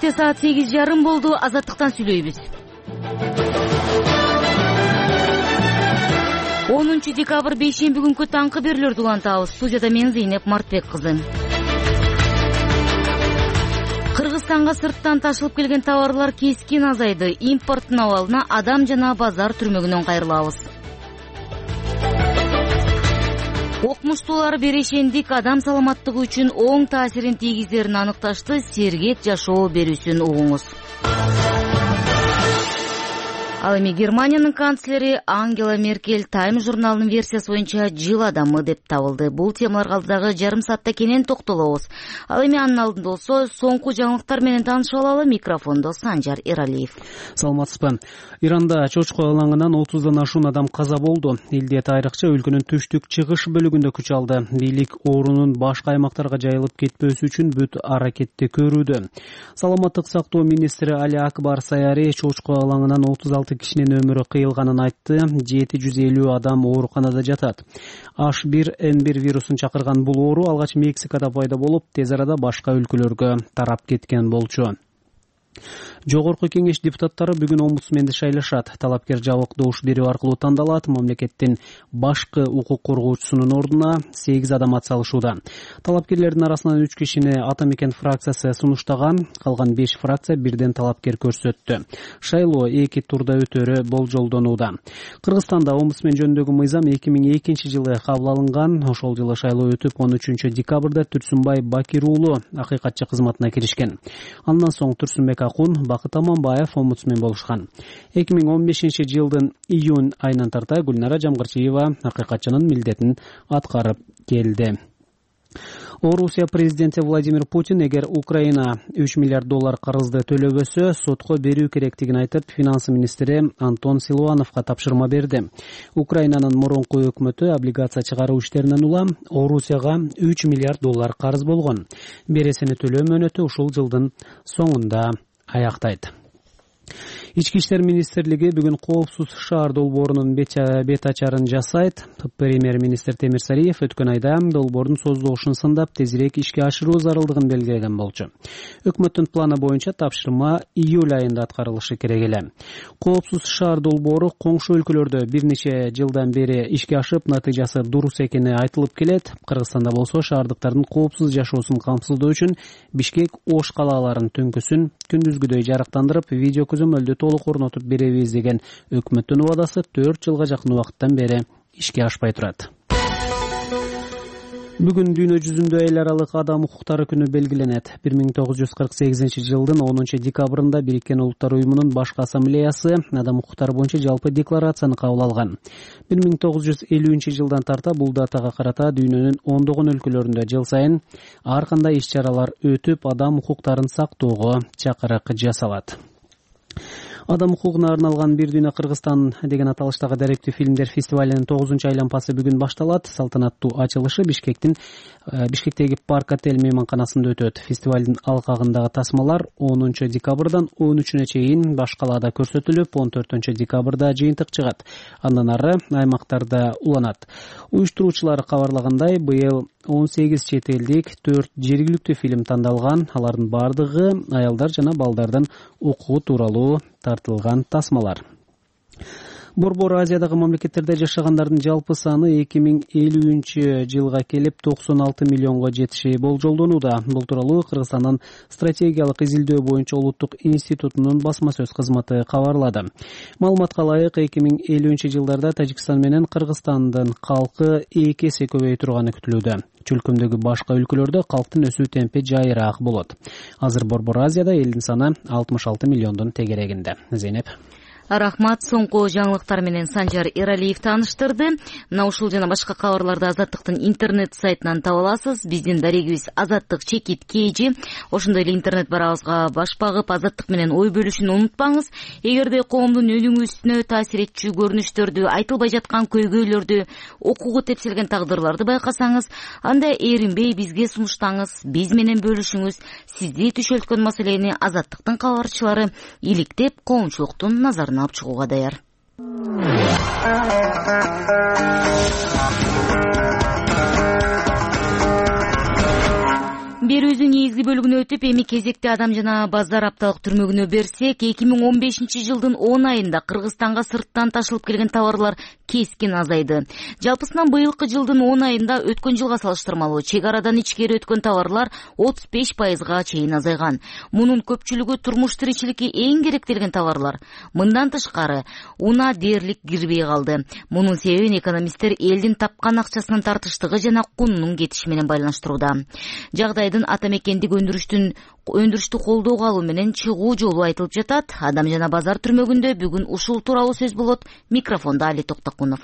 Кенттте саат 8:30 болду. Азаттыктан сүйлөйбүз. 10 декабрь бейшемби күнкү таңкы берүүлөрдү улантабыз. Студияда мен Зейнеп Мартбек кызы. Кыргызстанга сырттан ташылып келген товарлар кескин азайды. Импорттун абалына адам жана базар түрмөгүнөн кайрылабыз. Окумуштуулар берешендик адам саламаттыгы үчүн оң таасирин тийгизерин аныкташты. Сергек жашоо берүүсүн угуңуз. Ал эми Германиянын канцлери Ангела Меркель Time журналынын версиясы боюнча жыл адамы деп табылды. Бул темаларга алдыдагы жарым саатта кенен токтолобуз. Ал эми анын алдында болсо соңку жаңылыктар менен таанышып алалы. Микрофондо Санжар Эралиев. Саламатсызбы. Иранда чочко ылаңынан 30дан ашуун адам каза болду. Илдет айрыкча өлкөнүн түштүк чыгыш бөлүгүндө күч алды. Бийлик оорунун башка аймактарга жайылып кетпөөсү үчүн бүт аракетти көрүүдө. Саламаттык сактоо министри Али Акбар Саяри чочко ылаңынан 36 кишинин өмүрү кыйылганын айтты. 750 адам ооруканада жатат. H1N1 вирусун чакырган бул оору алгач Мексикада пайда болуп, тез арада башка өлкөлөргө тарап кеткен болчу. Жогорку кеңеш депутаттары бүгүн омбудсменди шайлашат. Талапкер жабык добуш берүү аркылуу тандалат. Мамлекеттин башкы укук коргоочусунун ордуна 8 адам атсалышууда. Талапкерлердин арасынан 3 кишини Атамекен фракциясы сунуштаган, калган 5 фракция бирден талапкер көрсөттү. Шайлоо 2 турда өтөрү болжолдонууда. Кыргызстанда омбудсмен жөнүндөгү мыйзам 2002 жылы кабыл алынган. Ошол жылы шайлоо өтүп, 13 декабрда Түрсүнбай Бакир уулу акыйкатчы кызматына киришкен. Андан соң Турсунбек Акун, Бакыт Аманбаев омбудсмен болушкан. 2015 жылдын июнь айынан тарта Гүлнара Жамгырчиева акыйкатчынын милдетин аткарып келди. Орусия президенти Владимир Путин эгер Украина $3 миллиард карызды төлөбөсө, сотко берүү керектигин айтып, финансы министри Антон Силуановго тапшырма берди. Украинанын мурунку өкмөтү облигация чыгаруу иштеринен улам Орусияга $3 миллиард карыз болгон. Бересини төлөө мөөнөтү ушул жылдын соңунда аяктайт. Ички иштер министрлиги бүгүн коопсуз шаар долбоорунун бет ачарын жасайт. Премьер-министр Темир Сариев өткөн айда долбоордун создолушун сындап, тезирээк ишке ашыруу зарылдыгын белгилеген болчу. Өкмөттүн планы боюнча тапшырма июль айында аткарылышы керек эле. Коопсуз шаар долбоору коңшу өлкөлөрдө бир нече жылдан бери ишке ашып, натыйжасы дурус экени айтылып келет. Кыргызстанда болсо шаардыктардын коопсуз жашоосун камсыздоо үчүн Бишкек Ош калааларынын түнкүсүн күндүзгүдөй жарыктандырып, видео көзөмөлдү толук орнотуп беребиз деген өкмөттүн убадасы 4 жылга жакын убакыттан бери ишке ашпай турат. Бүгүн дүйнө жүзүндө эл аралык адам укуктары күнү белгиленет. 1948 жылдын 10 декабрында Бириккен Улуттар уюмунун башкы ассамблеясы адам укуктары боюнча жалпы декларацияны кабыл алган. 1950 жылдан тарта бул датага карата дүйнөнүн ондогон өлкөлөрүндө жыл сайын ар кандай иш-чаралар өтүп, адам укуктарын сактоого чакырык жасалат. Адам укугуна арналган Бир дүйнө Кыргызстан деген аталыштагы даректүү фильмдер фестивалынын 9-чу айлампасы бүгүн башталат. Салтанаттуу ачылышы Бишкектеги Парк отель мейманканасында өтөт. Фестивалдын алкагындагы тасмалар 10 декабрдан 13-үнө чейин баш калаада көрсөтүлүп, 14 декабрда жыйынтык чыгат. Андан ары аймактарда уланат. Уюштуруучулар кабарлагандай, быйыл 18 чет элдик, 4 жергиликтүү фильм тандалган. Алардын бардыгы аялдар жана балдардын укугу тууралуу тартылган тасмалар. Борбор Азиядагы мамлекеттерде жашагандардын жалпы саны 2050 жылга келип 96 миллионго жетиши болжолдонууда. Бул тууралуу Кыргызстандын стратегиялык изилдөө боюнча улуттук институтунун басма сөз кызматы кабарлады. Маалыматка ылайык, 2050 жылдарда Тажикстан менен Кыргызстандын калкы 2 эсе көбөйө турганы күтүлүүдө. Чөлкөмдөгү башка өлкөлөрдө калктын өсүү темпи жайыраак болот. Азыр Борбор Азияда элдин саны 66 миллиондун тегерегинде. Зейнеп. Рахмат. Соңку жаңылыктар менен Санжар Эралиев тааныштырды. Мына ушул жана башка кабарларды Азаттыктын интернет сайтынан таба аласыз. Биздин дарегибиз Азаттык чекит KG. Ошондой эле интернет барабызга баш багып, Азаттык менен ой бөлүшүүнү унутпаңыз. Эгерде коомдун өнүгүү үстүнө таасир этчү көрүнүштөрдү, айтылбай жаткан көйгөйлөрдү, окууга тепселген тагдырларды байкасаңыз, анда эринбей бизге сунуштаңыз, биз менен бөлүшүңүз. Сизди түшөлткөн маселени Азаттыктын кабарчылары иликтеп, коомчулуктун назарына алып чыгууга даяр. берүүбүздүн негизги бөлүгүнө өтүп, эми кезекте Адам жана Базар апталык түрмөгүнө берсек, 2015 жылдын 10 айында Кыргызстанга сырттан ташылып келген товарлар кескин азайды. Жалпысынан быйылкы жылдын 10 айында өткөн жылга салыштырмалуу чек арадан ичкери өткөн товарлар 35%га чейин азайган. Мунун көпчүлүгү турмуш тиричиликке эң керектелген товарлар. Мындан тышкары, унаа дээрлик кирбей калды. Мунун себебин экономисттер элдин тапкан акчасынын тартыштыгы жана кунунун кетиши менен байланыштырууда. Жагдайдын ата мекендик өндүрүштү колдоого алуу менен чыгуу жолу айтылып жатат. Адам жана Базар түрмөгүндө бүгүн ушул тууралуу сөз болот. Микрофондо Али Токтокунов.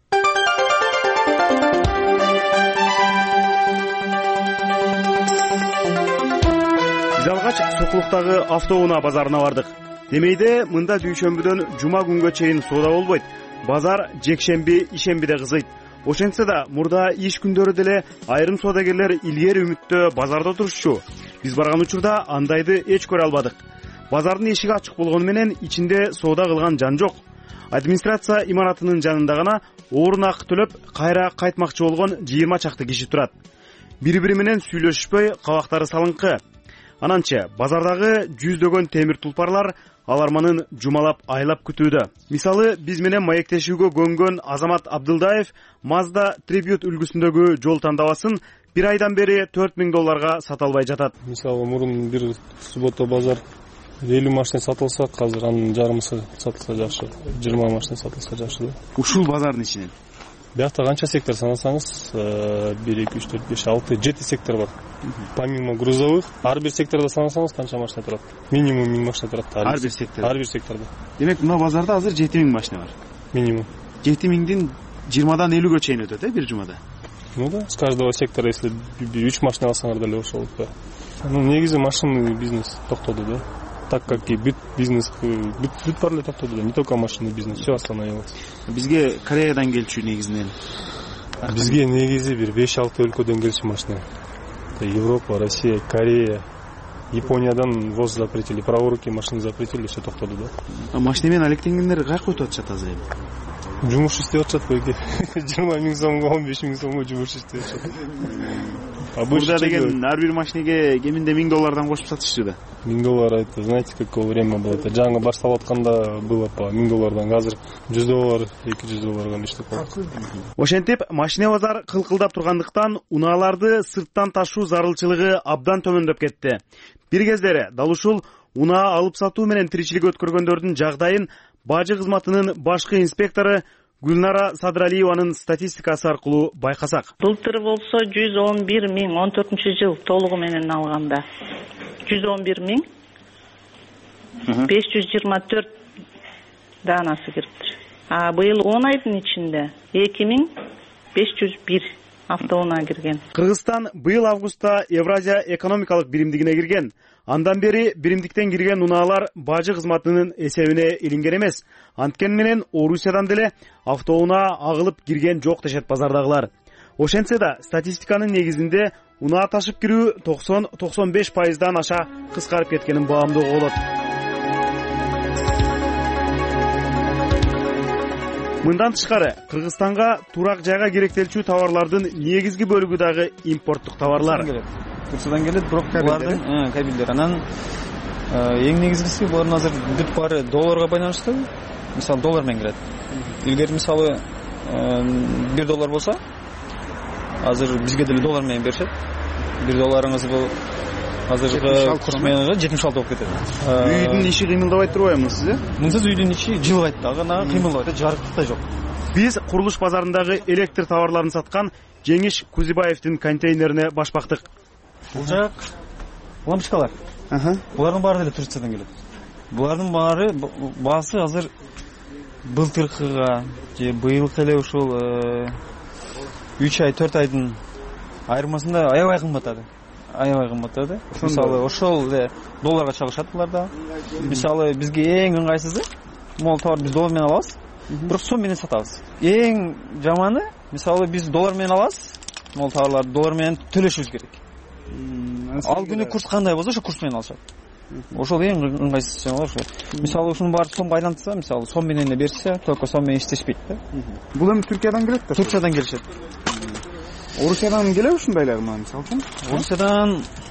Биз алгач Сокулуктагы автоунаа базарына бардык. Демейде мында дүйшөмбүдөн жума күнгө чейин соода болбойт. Базар жекшемби, ишембиде кызыйт. Ошентсе да мурда иш күндөрү деле айрым соодагерлер илгери үмүттө базарда отурушчу. Биз барган учурда андайды эч көрө албадык. Базардын эшиги ачык болгону менен ичинде соода кылган жан жок. Администрация имаратынын жанында гана орун акы төлөп кайра кайтмакчы болгон 20 чакты киши турат. Бири-бири менен сүйлөшүшпөй, кабактары салыңкы. Ананчы базардагы жүздөгөн темир тулпарлар аларманын жумалап айлап күтүүдө. Мисалы, биз менен маектешүүгө көнгөн Азамат Абдылдаев Mazda Tribute үлгүсүндөгү жол тандабасын бир айдан бери $4000 сата албай жатат. Мисалы, мурун бир суббота базар 50 машина сатылса, азыр анын жарымысы сатылса жакшы, 20 машина сатылса жакшы. Ушул базардын ичинен биякта канча сектор санасаңыз, 1 2 3 4 5 6 7 сектор бар. Помимо грузовых, ар бир сектордо санасаңыз канча машина турат? Минимум 1000 машина турат. Ар бир сектордо. Ар бир сектордо. Демек, мына базарда азыр 7000 машина бар. Минимум. 7000дин 20дан 50ге чейин өтөт, бир жумада. Ну да, с каждого сектора, если 3 машина алсаңар деле ошол. Ну, негизи машинный бизнес токтоду да. Так как и бизнес, бүт барлы токтоду да, не только машинный бизнес, все остановилось. Бизге Кореядан келчү негизинен. Бизге негизи бир 5-6 өлкөдөн келчү машина. Европа, Россия, Корея, Япониядан ввоз запретили, праворуки машины запретили, все токтоду да. Машина менен алектенгендер кайка өтүп атышат азыр эми? Жумуш иштеп атышат койки. 20 000 сомго, 15 000 сомго жумуш иштеп атышат. Бурда деген ар бир машинеге кеминде $1000 кошуп сатышчу да. $1000, это знаете, какое время было? Это жаңы башталып атканда было по $1000, азыр $100, $200 иштеп калат. Ошентип, машина базар кылкылдап тургандыктан унааларды сырттан ташуу зарылчылыгы абдан төмөндөп кетти. Бир кездери дал ушул унаа алып сатуу менен тиричилик өткөргөндөрдүн жагдайын бажы кызматынын башкы инспектору Гүлнара Садралиеванын статистикасы аркылуу байкасак. Былтыр болсо 111 000, 14-жыл толугу менен алганда 111 000, 524 данасы кириптир. А быйыл 10 айдын ичинде 2501 автоунаа кирген. Кыргызстан быйыл августта Евразия экономикалык биримдигине кирген. Андан бери биримдиктен кирген унаалар бажы кызматынын эсебине илинген эмес. Анткени менен Орусиядан деле автоунаа агылып кирген жок дешет базардагылар. Ошентсе да статистиканын негизинде унаа ташып кирүү 90-95%дан аша кыскарып кеткенин баамдоого болот. Мындан тышкары Кыргызстанга турак жайга керектелчү товарлардын негизги бөлүгү дагы импорттук товарлар. Турциядан келет, бирок булардын кабелдер. Анан эң негизгиси булардын азыр бүт баары долларга байланыштуу. Мисалы доллар менен кирет. Илгери мисалы $1 болсо, азыр бизге деле доллар менен беришет. $1 бул азыркы курс менен 76 болуп кетет. Үйдүн иши кыймылдабай турбайбы сиз? Мынсыз үйдүн ичи жылбайт дагы, кыймылдабайт, жарыктык да жок. Биз курулуш базарындагы электр товарларын саткан Жеңиш Кузибаевдин контейнерине баш бактык. Бул жак лампочкалар. Булардын баары деле Турциядан келет. Булардын баары баасы азыр былтыркыга же быйылкы эле ушул 3 ай 4 айдын айырмасында аябай кымбаттады. Мисалы ошол эле долларга чалышат буларда. Мисалы бизге эң ыңгайсызы мол товар биз доллар менен алабыз, бирок сом менен сатабыз. Эң жаманы мисалы биз доллар менен алабыз, мол товарларды доллар менен төлөшүбүз керек. Ал күнү курс кандай болсо ошо курс менен алышат. Ошол эң ыңгайсыз жагы ошо. Мисалы ушунун баары сомго айлантса, мисалы сом менен эле берсе, только сом менен иштешпейт да. Бул эми Түркиядан келет да? Турциядан келишет. Орусиядан келеби ушундайлар мисалы? Орусиядан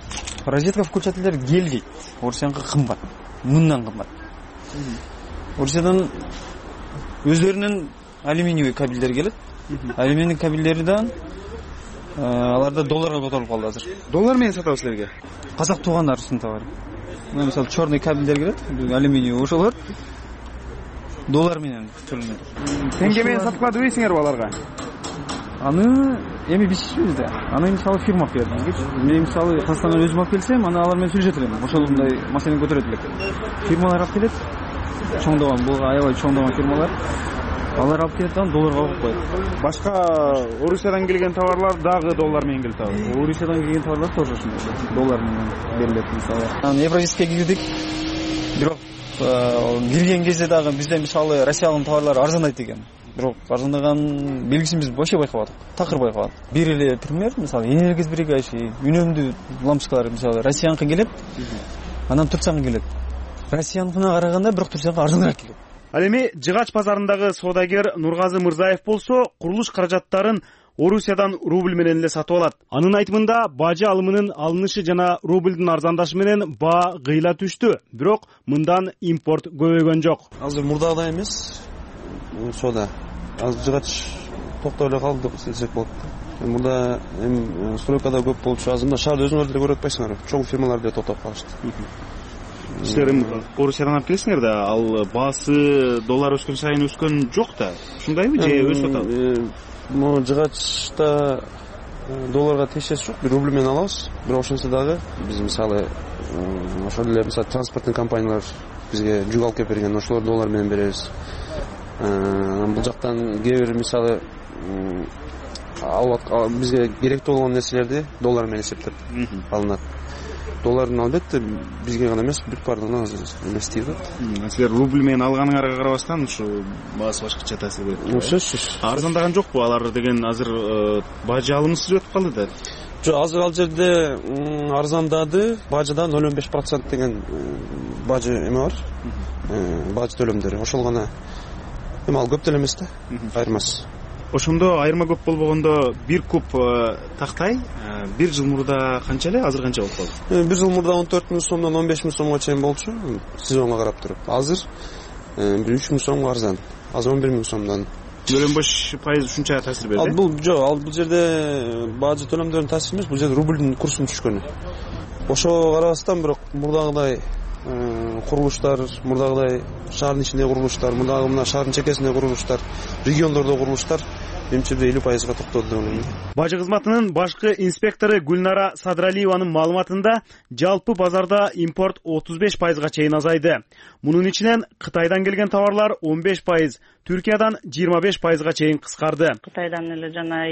розетка включательдер кел дейт. Орусияныкы кымбат, мындан кымбат. Орусиядан өздөрүнүн алюминиевый кабелдер келет. Алюминий кабелдерден аларда долларга котолуп калды азыр. Доллар менен сатабыз силерге? Казак туугандар үчүн товар. Мына мисалы черный кабелдер келет, алюминиевый ошолор доллар менен төлөнөт. Теңге менен сатып калды дейсиңерби аларга? Аны эми бишпейбиз да. Аны мисалы фирма берди. Мен мисалы Казакстандан өзүм алып келсем, аны алар менен сүйлөшөт элем. Ошондой маселени көтөрөт элек. Фирмалар алып келет. Чоңдогон, буга аябай чоңдогон фирмалар. Алар алып келет да долларга коюп коет. Башка Орусиядан келген товарлар дагы доллар менен келет абы. Орусиядан келген товарлар тоже ошондой доллар менен берилет мисалы. Евразийскийге кирдик. Бирок кирген кезде дагы бизде мисалы Россиянын товарлары арзандайт экен. Бирок арзандаган белгисин биз вообще байкабадык. Такыр байкабадык. Бир эле пример, мисалы энергия сберегающий, үнөмдүү лампочкалар мисалы Россияныкы келет. Анан Турцияныкы келет. Россияныкына караганда бирок Турцияныкы арзаныраак келет. Ал эми Жыгач базарындагы соодагер Нургазы Мырзаев болсо, курулуш каражаттарын Орусиядан рубль менен эле сатып алат. Анын айтымында бажы алымынын алынышы жана рубльдин арзандашы менен баа кыйла түштү. Бирок мындан импорт көбөйгөн жок. Азыр мурдагыдай эмес. Соода. Азыр Жыгач токтоп эле калды десек болот. Мурда эми стройкада көп болчу. Азыр мында шаарда өзүңөр деле көрүп атпайсыңарбы? Чоң фирмалар деле токтоп калышты. Силер Орусиядан алып келесиңер да, ал баасы доллар өскөн сайын өскөн жок да. Ушундайбы же өсүп атабы? Могу Жыгачта долларга тиешеси жок. Рубль менен алабыз. Бирок ошентсе дагы биз мисалы ошол эле мисалы транспорттун компаниялар бизге жүк алып келип берген, ошолор доллар менен беребиз. Бул жактан кээ бир мисалы бизге керектүү болгон нерселерди доллар менен эсептеп алынат. Доллардын албетте бизге гана эмес, бүт баардыгына азыр эмес тийип атат. Силер рубль менен алганыңарга карабастан ушу баасы башкача таасир берет. Сөзсүз. Арзандаган жокпу алар деген азыр бажы алымсыз өтүп калды да. Жок, азыр ал жерде арзандады. Бажыда 0,5% деген бажы эме бар. Бажы төлөмдөрү. Ошол гана. Эми ал көп деле эмес да. Айырмасы. Ошондо айырма көп болбогондо бир куб тактай бир жыл мурда канча эле, азыр канча болуп калды? Бир жыл мурда 14 миң сомдон 15 миң сомго чейин болчу, сезонго карап туруп. Азыр бир 3 миң сомго арзан. Азыр 11 миң сомдон. 0,5% ушунча таасир берди. Ал бул жерде бажы төлөмдөрүнүн таасири эмес, бул жерде рубльдин курсунун түшкөнү. Ошого карабастан бирок мурдагыдай курулуштар, мурдагыдай шаардын ичиндеги курулуштар, мурдагы мына шаардын чекесиндеги курулуштар, региондордогу курулуштар менимче 50%га токтоду деп ойлойм. Бажы кызматынын башкы инспектору Гүлнара Садралиеванын маалыматында жалпы базарда импорт 35%га чейин азайды. Мунун ичинен Кытайдан келген товарлар 15%, Түркиядан 25%га чейин кыскарды. Кытайдан эле жана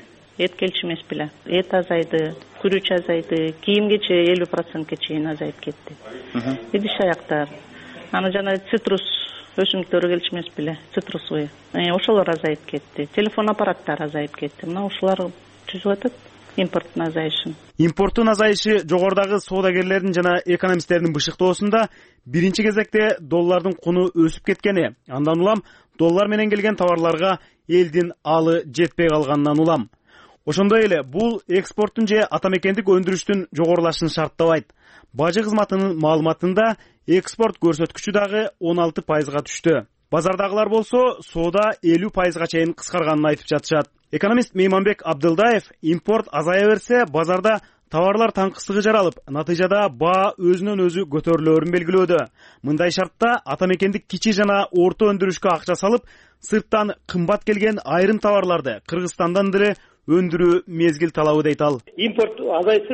эт келчү эмес беле. Эт азайды, күрүч азайды, кийимгече 50%га чейин азайып кетти. Идиш аяктар. Аны жана цитрус өсүмдүктөрү келчү эмес беле, цитрусовый. Ошолор азайып кетти. Телефон аппараттары азайып кетти. Мына ушулар түзүп атат импорттун азайышын. Импорттун азайышы жогорудагы соодагерлердин жана экономисттердин бышыктоосунда биринчи кезекте доллардын куну өсүп кеткени, андан улам доллар менен келген товарларга элдин алы жетпей калганынан улам. Ошондой эле бул экспорттун же атамекендик өндүрүштүн жогорулашын шарттабайт. Бажы кызматынын маалыматында экспорт көрсөткүчү дагы 16%га түштү. Базардагылар болсо соода 50%га чейин кыскарганын айтып жатышат. Экономист Мейманбек Абдылдаев импорт азая берсе, базарда товарлар таңкысыгы жаралып, натыйжада баа өзүнөн өзү көтөрүлөөрүн белгилөөдө. Мындай шартта атамекендик кичи жана орто өндүрүшкө акча салып, сырттан кымбат келген айрым товарларды Кыргызстандан деле өндүрүү мезгил талабы дейт ал. Импорт азайса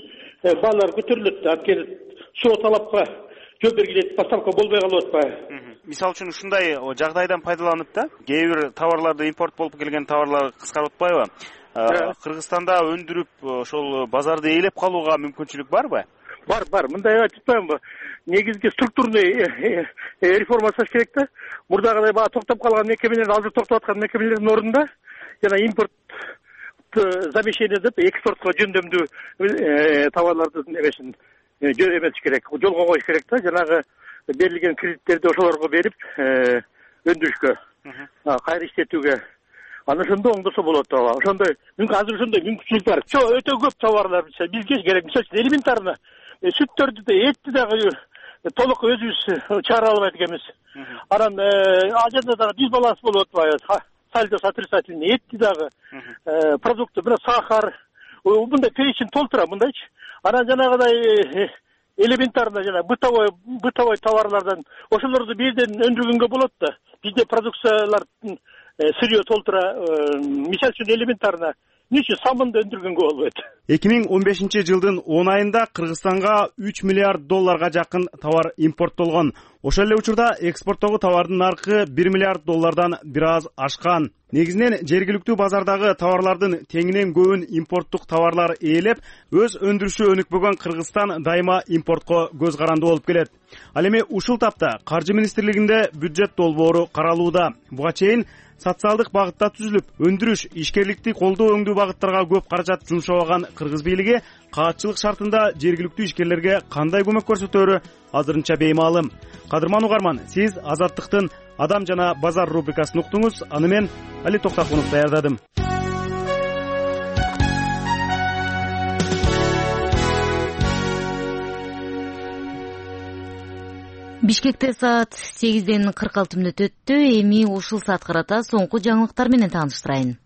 баалар көтөрүлөт, анткени соо талапка жооп бергилет, поставка болбой калып атпайбы? Мисалы үчүн ушундай жагдайдан пайдаланып да, кээ бир товарларды импорт болуп келген товарлар кыскарып атпайбы? Кыргызстанда өндүрүп ошол базарды ээлеп калууга мүмкүнчүлүк барбы? Бар. Мындай айтып атпаймынбы? Негизги структурный реформа жасаш керек да. Мурдагыдай баа токтоп калган мекемелер, азыр токтоп аткан мекемелердин ордунда жана импорт замещение деп экспортко жөндөмдүү товарлардын эмесин эмес керек, жолго коюш керек да. Жанагы берилген кредиттерди ошолорго берип өндүрүшкө, кайра иштетүүгө. Анан ошондо оңдосо болот ооба. Ошондой азыр ошондой мүмкүнчүлүк бар. Өтө көп товарлар бизге керек. Мисалы үчүн элементарно сүттөрдү да, этти дагы толук өзүбүз чыгара албайт экенбиз. Анан ажанда дагы дисбаланс болуп атпайбы? Сальдос отрицательный, этти дагы продукты, мына сахар, мындай перечень толтура, мындайчы. Анан жанагыдай элементарно жана бытовой товарлардан ошолорду бирден өндүргөнгө болот да. Бизде продукциялар сырье толтура, мисалы үчүн элементарно эмне үчүн самынды өндүргөнгө болбойт? 2015 жылдын 10 айында Кыргызстанга 3 миллиард долларга жакын товар импорттолгон. Ошол эле учурда экспорттогу товардын наркы 1 миллиард доллардан бир аз ашкан. Негизинен жергиликтүү базардагы товарлардын теңинен көбүн импорттук товарлар ээлеп, өз өндүрүшү өнүкпөгөн Кыргызстан дайыма импортко көз каранды болуп келет. Ал эми ушул тапта Каржы министрлигинде бюджет долбоору каралууда. Буга чейин социалдык багытта түзүлүп, өндүрүш, ишкерликти колдоо өңдүү багыттарга көп каражат жумшабаган Кыргыз бийлиги каатчылык шартында жергиликтүү ишкерлерге кандай көмөк көрсөтөөрү азырынча беймаалым. Кадырман угарман, сиз Азаттыктын Адам жана базар рубрикасын уктуңуз. Аны мен Али Токтакунов даярдадым. Бишкекте саат 8:46 өттү. Эми ушул саат карата соңку жаңылыктар менен тааныштырайын.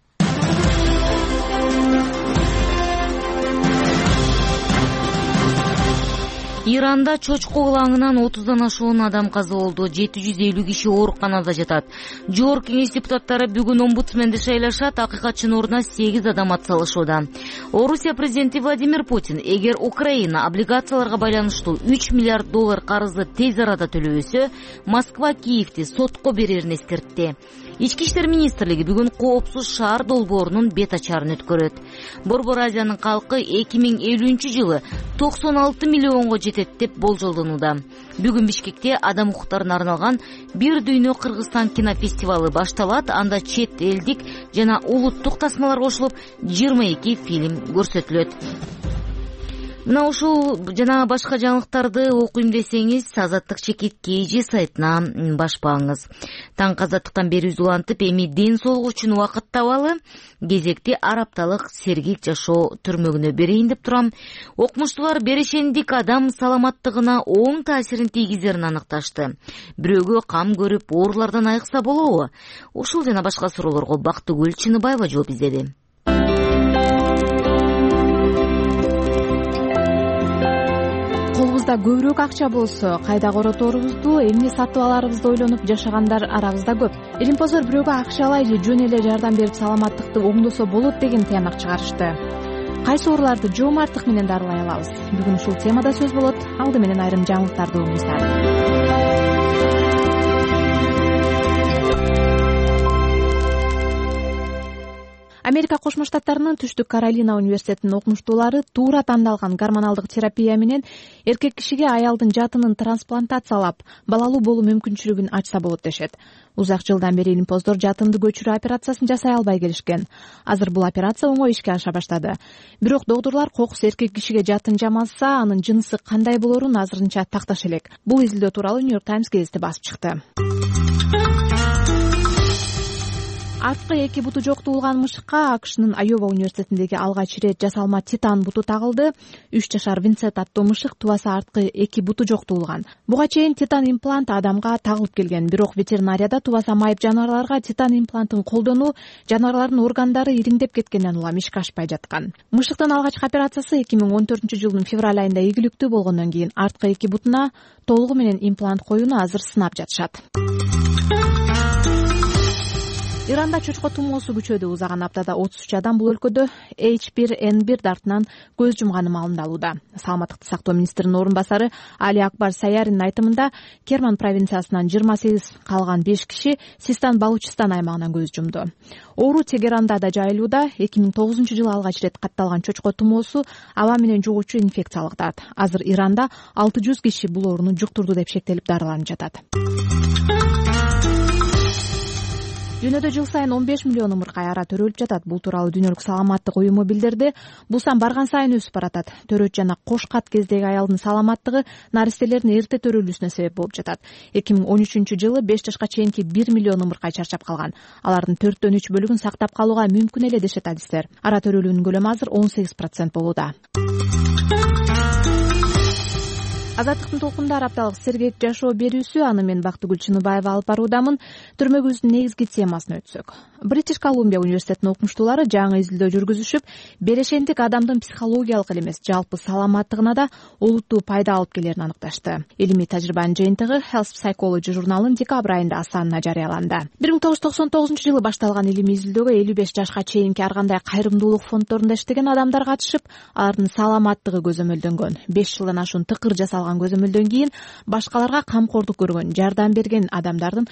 Иранда чочко ылаңынан 30дан ашуун адам каза болду. 750 киши ооруканада жатат. Жогорку кеңеш депутаттары бүгүн омбудсменди шайлашат. Акыйкатчынын ордуна 8 адам атсалышууда. Орусия президенти Владимир Путин эгер Украина облигацияларга байланыштуу 3 миллиард доллар карызды тез арада төлөбөсө, Москва Киевди сотко берерин эскертти. Ички иштер министрлиги бүгүн коопсуз шаар долбоорунун бет ачарын өткөрөт. Борбор Азиянын калкы 2050 жылы 96 миллионго жетет деп болжолдонууда. Бүгүн Бишкекте адам укуктарына арналган Бир дүйнө Кыргызстан кинофестивалы башталат. Анда чет элдик жана улуттук тасмалар кошулуп 22 фильм көрсөтүлөт. Мына ушул жана башка жаңылыктарды окуйм десеңиз, Азаттык чекит KG сайтына башпаңыз. Таң азаттыктан бери үзүлантып, эми ден соолук үчүн убакыт табалы. Кезекти арапталык сергек жашоо түрмөгүнө берейин деп турам. Окумуштуулар берешендик адам саламаттыгына оң таасирин тийгизерин аныкташты. Бирөөгө кам көрүп, оорулардан айыкса болобу? Ушул жана башка суроолорго Бактыгүл Чыныбаева жооп издеди. Колубузда көбүрөөк акча болсо, кайда короторубузду, эмне сатып аларыбызды ойлонуп жашагандар арабызда көп. Илимпоздор бирөөгө акча алай же жөн эле жардам берип саламаттыкты оңдосо болот деген тыянак чыгарышты. Кайсы ооруларды жоомарттык менен дарылай алабыз? Бүгүн ушул темада сөз болот. Алды менен айрым жаңылыктарды угуңуздар. Америка Кошмо Штаттарынын Түштүк Каролина университетинин окумуштуулары туура тандалган гормоналдык терапия менен эркек кишиге аялдын жатынын трансплантациялап, балалуу болуу мүмкүнчүлүгүн ачса болот дешет. Узак жылдан бери илимпоздор жатынды көчүрүү операциясын жасай албай келишкен. Азыр бул операция оңой ишке аша баштады. Бирок доктурлар кокус эркек кишиге жатын жамаса, анын жынысы кандай болоорун азырынча такташ элек. Бул изилдөө тууралуу New York Times гезити басып чыкты. Арткы эки буту жок туулган мышыкка АКШнын Айова университетиндеги алгач ирет жасалма титан буту тагылды. 3 жашар Винсент аттуу мышык тубасы арткы эки буту жок туулган. Буга чейин титан имплант адамга тагылып келген, бирок ветеринарияда тубаса майып жаныбарларга титан имплантын колдонуу жаныбарлардын органдары ириңдеп кеткенден улам ишке ашпай жаткан. Мышыктын алгачкы операциясы 2014-жылдын февраль айында ийгиликтүү болгондон кийин арткы эки бутуна толугу менен имплант коюуну азыр сынап жатышат. Иранда чочко тумоосу күчөдү. Узаган аптада 33 адам бул өлкөдө H1N1 дартынан көз жумганы маалымдалууда. Саламаттыкты сактоо министринин орун басары Али Акбар Саяринин айтымында Керман провинциясынан 28 калган 5 киши Систан Балучистан аймагынан көз жумду. Оору Тегеранда да жайылууда. 2009-жылы алгач ирет катталган чочко тумоосу аба менен жугуучу инфекциялык дарт. Азыр Иранда 600 киши бул ооруну жуктурду деп шектелип дарыланып жатат. Дүйнөдө жыл сайын 15 миллион умуркай ара төрөлүп жатат. Бул тууралуу Дүйнөлүк саламаттык уюму билдирди. Бул сан барган сайын өсүп баратат. Төрөт жана кош кат кездеги аялдын саламаттыгы наристелердин эрте төрөлүүсүнө себеп болуп жатат. 2013-жылы 5 жашка чейинки 1 миллион умуркай чарчап калган. Алардын 4/3 бөлүгүн сактап калууга мүмкүн эле дешет адистер. Ара төрөлүүнүн көлөмү азыр 18% болууда. Азаттыктын толкунунда апталык сергек жашоо берүүсү, аны мен Бактыгүл Чыныбаева алып баруудамын. Түрмөгүбүздүн негизги темасына өтсөк. Бритиш Колумбия университетинин окумуштуулары жаңы изилдөө жүргүзүшүп, берешендик адамдын психологиялык эле эмес, жалпы саламаттыгына да олуттуу пайда алып келерин аныкташты. Илимий тажрыйбанын жыйынтыгы Health Psychology журналынын декабрь айында санына жарыяланды. 1999-жылы башталган илимий изилдөөгө 55 жашка чейинки ар кандай кайрымдуулук фонддорунда иштеген адамдар катышып, алардын саламаттыгы көзөмөлдөнгөн. 5 жылдан ашуун тыкыр жасалган көзөмөлдөн кийин башкаларга камкордук көргөн, жардам берген адамдардын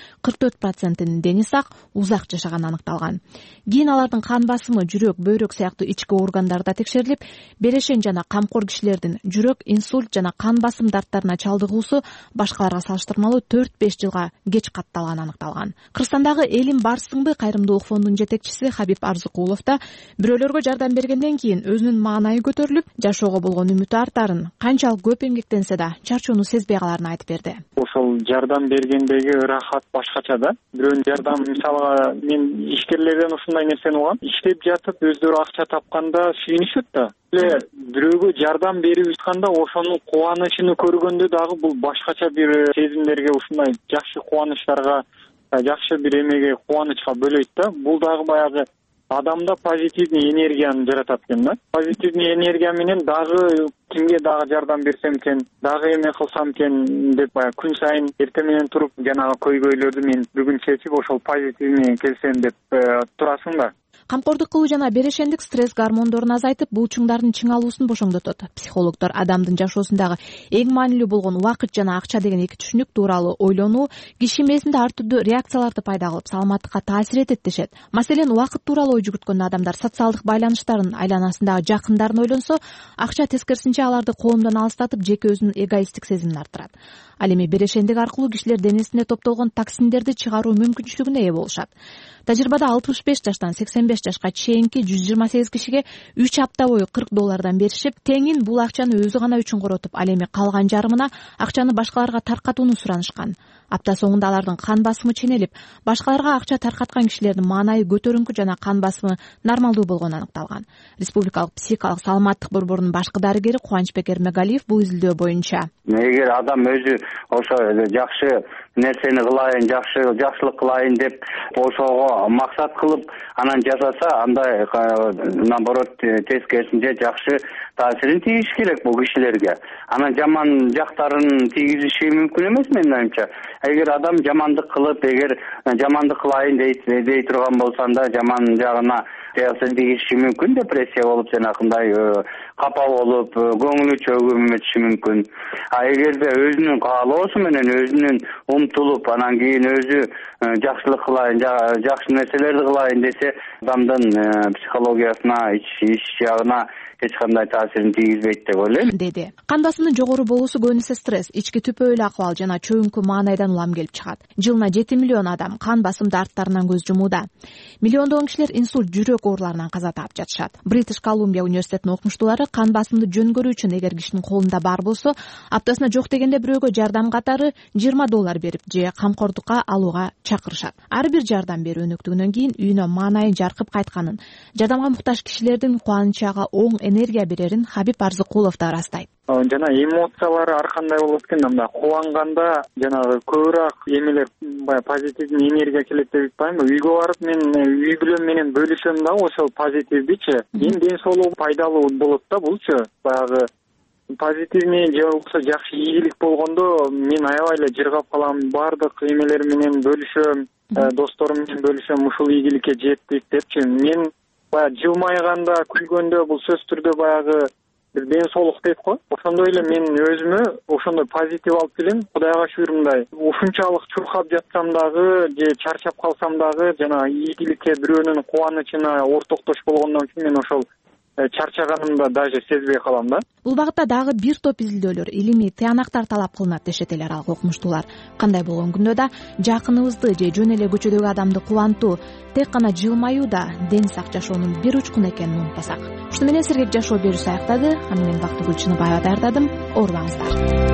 44%нин дени сак, узак жашаганы аныкталган. Кийин алардын кан басымы, жүрөк, бөйрөк сыяктуу ички органдарда текшерилип, берешен жана камкор кишилердин жүрөк, инсульт жана кан басым дарттарына чалдыгуусу башкаларга салыштырмалуу 4-5 жылга кеч катталганы аныкталган. Кыргызстандагы Элим барсыңбы кайрымдуулук фондунун жетекчиси Хабиб Арзыкулов да бирөөлөргө жардам бергенден кийин өзүнүн маанайы көтөрүлүп, жашоого болгон үмүтү артарын, канчалык көп эмгектенсе да чарчоону сезбей каларын айтып берди. Ошол жардам бергендеги ырахат башкача да. Бирөөнүн жардам, мисалга мен ишкерлерден ушундай нерсени угам. Иштеп жатып өздөрү акча тапканда сүйүнүшөт да. Бирөөгө жардам берип атканда ошонун кубанычын көргөндө дагы бул башкача бир сезимдерге, ушундай жакшы кубанычтарга, жакшы бир эмеге, кубанычка бөлөйт да. Бул дагы баягы адамда позитивный энергияны жаратат экен да. Позитивный энергия менен дагы кимге дагы жардам берсем экен, дагы эме кылсам экен деп баягы күн сайын эртең менен туруп жанагы көйгөйлөрдү мен бүгүн чечип ошол позитивный келсем деп турасың да. Камкордук кылуу жана берешендик стресс гормондорун азайтып, булчуңдардын чыңалуусун бошоңдотот. Психологдор адамдын жашоосундагы эң маанилүү болгон убакыт жана акча деген эки түшүнүк тууралуу ойлонуу киши мээсинде ар түрдүү реакцияларды пайда кылып, саламаттыкка таасир этет дешет. Маселен, убакыт тууралуу ой жүгүрткөн адамдар социалдык байланыштарын, айланасындагы жакындарын ойлонсо, акча тескерисинче аларды коомдон алыстатып, жеке өзүнүн эгоисттик сезимин арттырат. Ал эми берешендик аркылуу кишилер денесинде топтолгон токсиндерди чыгаруу мүмкүнчүлүгүнө ээ болушат. Тажрыйбада 65 жаштан 85 жашка чейинки 128 кишиге 3 апта бою $40 беришип, теңин бул акчаны өзү гана үчүн коротуп, ал эми калган жарымына акчаны башкаларга таркатууну суранышкан. Апта соңунда алардын кан басымы ченелип, башкаларга акча таркаткан кишилердин маанайы көтөрүңкү жана кан басымы нормалдуу болгону аныкталган. Республикалык психикалык саламаттык борборунун башкы дарыгери Кубанычбек Эрмегалиев бул изилдөө боюнча: эгер адам өзү ошо жакшы нерсени кылайын, жакшылык кылайын деп ошого максат кылып анан жасаса, андай наоборот тескерисинче жакшы таасирин тийгизиш керек бул кишилерге. Анан жаман жактарын тийгизиши мүмкүн эмес менин оюмча. Эгер адам жамандык кылып, эгер жамандык кылайын дей турган болсо, анда жаман жагына таасир тийгизиши мүмкүн, депрессия болуп, жанакындай капа болуп, көңүлү чөгүмөтүшү мүмкүн. Эгерде өзүнүн каалоосу менен өзүнүн умтулуп, анан кийин өзү жакшылык кылайын, жакшы нерселерди кылайын десе, адамдын психологиясына, ич жагына эч кандай таасирин тийгизбейт деп ойлойм, деди. Кан басымынын жогору болуусу көбүнесе стресс, ички түпөөлүү акыбал жана чөйүнкү маанайдан улам келип чыгат. Жылына 7 миллион адам кан басым дарттарынан көз жумууда. Миллиондогон кишилер инсульт, жүрөк ооруларынан каза таап жатышат. Бритиш Колумбия университетинин окумуштуулары кан басымды жөн көрүү үчүн эгер кишинин колунда бар болсо, аптасына жок дегенде бирөөгө жардам катары $20 берип же камкордукка алууга чакырышат. Ар бир жардам берүү өнөктүгүнөн кийин үйүнө маанайы жаркып кайтканын, жардамга муктаж кишилердин кубанычага оң энергия берерин Хабиб Арзыкулов да ырастайт. Жана эмоциялары ар кандай болот экен, мындай кубанганда жанагы көбүрөөк эмелер, баягы позитивный энергия келет деп айтпаймынбы? Үйгө барып мен үй бүлөм менен бөлүшөм да ошол позитивдичи. Эң ден соолугу пайдалуу болот да булчу. Баягы позитивный же болбосо жакшы ийгилик болгондо мен аябай эле жыргап калам, бардык эмелер менен бөлүшөм, досторум менен бөлүшөм, ушул ийгиликке жеттик депчи. Мен баягы жылмайганда, күлгөндө бул сөзсүз түрдө баягы бир ден соолук дейт го. Ошондой эле мен өзүмө ошондой позитив алып келем. Кудайга шүгүр, мындай ушунчалык чуркап жатсам дагы же чарчап калсам дагы жана ийгиликке, бирөөнүн кубанычына ортоктош болгондон кийин мен ошол чарчаганымды даже сезбей калам да. Бул багытта дагы бир топ изилдөөлөр, илимий тыянактар талап кылынат дешет эле аралык окумуштуулар. Кандай болгон күндө да жакыныбызды же жөн эле көчөдөгү адамды кубантуу, тек гана жылмаюу да ден сак жашоонун бир учкуну экенин унутпасак. Ушуну менен сергек жашоо берүүсү аяктады. Аны мен Бактыгүл Чыныбаева даярдадым. Оорубаңыздар.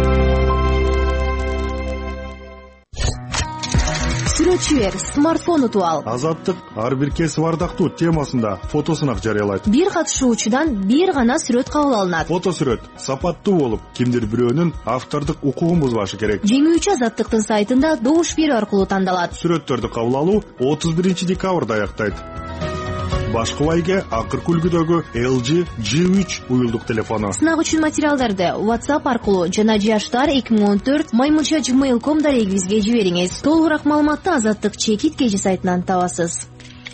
Сүрөтчү бер, смартфон утуп ал. Азаттык ар бир кесип ардактуу темасында фотосунак жарыялайт. Бир катышуучудан бир гана сүрөт кабыл алынат. Фотосүрөт сапаттуу болуп, кимдир бирөөнүн автордук укугун бузбашы керек. Жеңүүчү Азаттыктын сайтында добуш берүү аркылуу тандалат. Сүрөттөрдү кабыл алуу 31-декабрда аяктайт. Башкы байге акыр күлгүдөгү LG G3 уюлдук телефону. Сынак үчүн материалдарды WhatsApp аркылуу жана jashtar2014@gmail.com дарегибизге жибериңиз. Толугураак маалыматты Азаттык чекит KG сайтынан табасыз.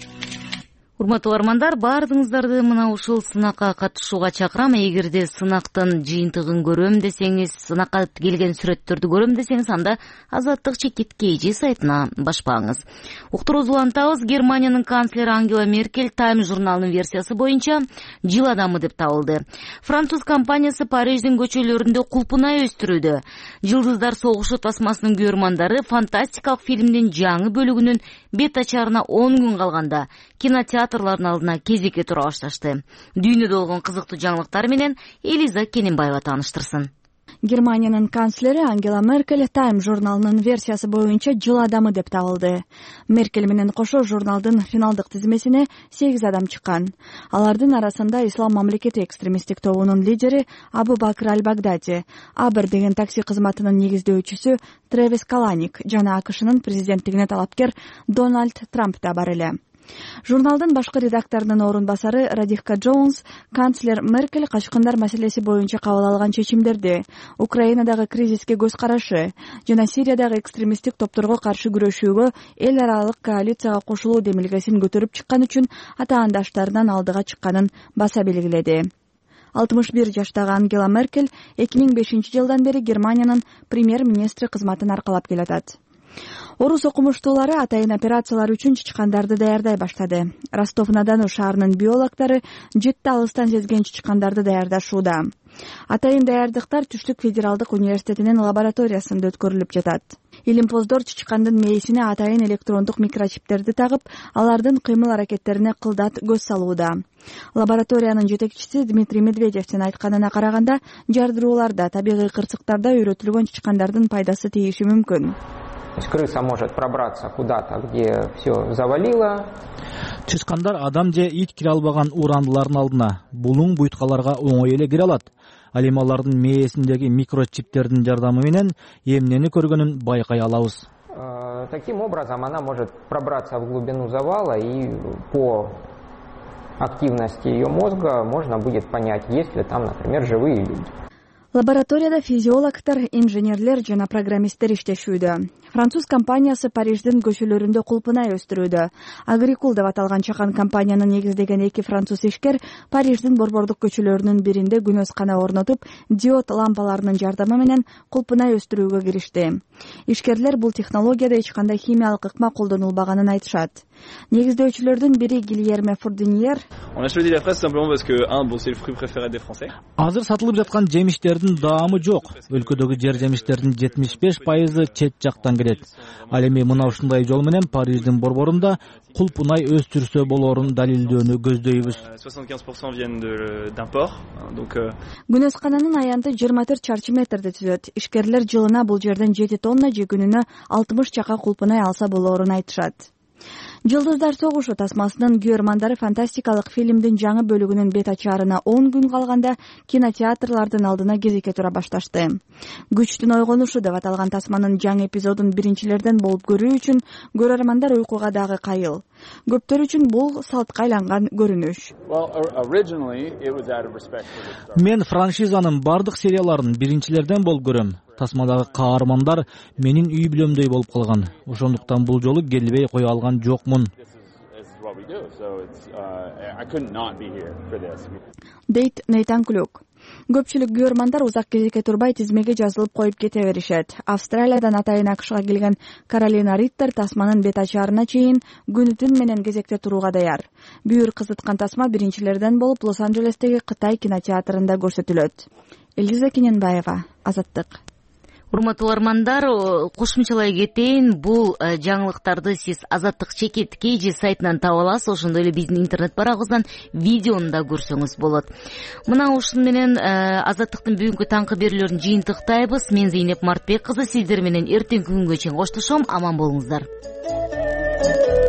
Урматтуу угармандар, баардыгыңыздарды мына ушул сынакка катышууга чакырам. Эгерде сынактын жыйынтыгын көрөм десеңиз, сынакка келген сүрөттөрдү көрөм десеңиз, анда Азаттык чекит KG сайтына башпаңыз. Уктуруубузду улантабыз. Германиянын канцлери Ангела Меркель Time журналынын версиясы боюнча жыл адамы деп табылды. Француз компаниясы Париждин көчөлөрүндө кулпунай өстүрүүдө. Жылдыздар согушу тасмасынын көрөрмандары фантастикалык фильмдин жаңы бөлүгүнүн бет ачарына 10 күн калганда кинотеатрлардын алдына кезекке тура башташты. Дүйнөдө болгон кызыктуу жаңылыктар менен Элиза Кененбаева тааныштырсын. Германиянын канцлери Ангела Меркель Time журналынын версиясы боюнча жыл адамы деп табылды. Меркель менен кошо журналдын финалдык тизмесине 8 адам чыккан. Алардын арасында Ислам мамлекети экстремисттик тобунун лидери Абу Бакр аль-Багдади, Абр деген такси кызматынын негиздөөчүсү Тревис Каланик жана АКШнын президенттигине талапкер Дональд Трамп да бар эле. Журналдын башкы редакторунун орун басары Радихка Джонс канцлер Меркель качкындар маселеси боюнча кабыл алган чечимдерди, Украинадагы кризиске көз карашы жана Сириядагы экстремисттик топторго каршы күрөшүүгө эл аралык коалицияга кошулуу демилгесин көтөрүп чыккан үчүн атаандаштарынан алдыга чыкканын баса белгиледи. 61 жаштагы Ангела Меркель 2005 жылдан бери Германиянын премьер-министри кызматын аркалап келатат. Орус окумуштуулары атайын операциялар үчүн чычкандарды даярдай баштады. Ростов-на-Дону шаарынын биологдору жетти алыстан сезген чычкандарды даярдашууда. Атайын даярдыктар Түштүк федералдык университетинин лабораториясында өткөрүлүп жатат. Илимпоздор чычкандын мээсине атайын электрондук микрочиптерди тагып, алардын кыймыл аракеттерине кылдат көз салууда. Лабораториянын жетекчиси Дмитрий Медведевдин айтканына караганда, жардырууларда, табигый кырсыктарда үйрөтүлгөн чычкандардын пайдасы тийиши мүмкүн. Крыса может пробраться куда-то, где все завалило. Чычкандар адам же ит кире албаган урандылардын алдына, булуң буйткаларга оңой эле кире алат. Ал эми алардын мээсиндеги микрочиптердин жардамы менен эмнени көргөнүн байкай алабыз. Таким образом она может пробраться в глубину завала, и по активности ее мозга можно будет понять, есть ли там, например, живые люди. Лабораторияда физиологтор, инженерлер жана программисттер иштешүүдө. Француз компаниясы Париждин көчөлөрүндө кулпунай өстүрүүдө. Агрикул деп аталган чакан компанияны негиздеген 2 француз ишкер Париждин борбордук көчөлөрүнүн биринде күнөскана орнотуп, диод лампаларынын жардамы менен кулпунай өстүрүүгө киришти. Ишкерлер бул технологияда эч кандай химиялык ыкма колдонулбаганын айтышат. Негиздөөчүлөрдүн бири Гильерме Фурдиньер. Азыр сатылып жаткан жемиштердин даамы жок. Өлкөдөгү жер жемиштердин 75% чет жактан келет. Ал эми мына ушундай жол менен Париждин борборунда кулпунай өстүрсө болорун далилдөөнү көздөйбүз. Күнөскананын аянты 24 чарчы метрди түзөт. Ишкерлер жылына бул жерден 7 тонна же күнүнө 60 чака кулпунай алса болорун айтышат. Жылдыздар согушу тасмасынын көрөрмандары фантастикалык фильмдин жаңы бөлүгүнүн бет ачарына 10 күн калганда кинотеатрлардын алдына кезекке тура башташты. Күчтүн ойгонушу деп аталган тасманын жаңы эпизодун биринчилерден болуп көрүү үчүн көрөрмандар уйкуга дагы кайыл. Көптөр үчүн бул салтка айланган көрүнүш. Мен франшизанын бардык серияларын биринчилерден болуп көрөм. Тасмадагы каармандар менин үй бүлөмдөй болуп калган. Ошондуктан бул жолу келбей кое алган жокмун. Дейт Нейтан Клюк. Көпчүлүк күйөрмандар узак кезекке турбай тизмеге жазылып коюп кете беришет. Австралиядан атайын АКШга келген Каролина Риттер тасманын бет ачаарына чейин күнү түн менен кезекте турууга даяр. Бүйүр кызыткан тасма биринчилерден болуп Лос-Анджелестеги Кытай кинотеатрында көрсөтүлөт. Элиза Кененбаева, Азаттык. Урматтуу угармандар, кошумчалай кетейин, бул жаңылыктарды сиз Азаттык чекит KG сайтынан таба аласыз, ошондой эле биздин интернет барагыбыздан видеону да көрсөңүз болот. Мына ушун менен Азаттыктын бүгүнкү таңкы берүүлөрүн жыйынтыктайбыз. Мен Зейнеп Мартбек кызы, сиздер менен эртеңки күнгө чейин коштошом. Аман болуңуздар.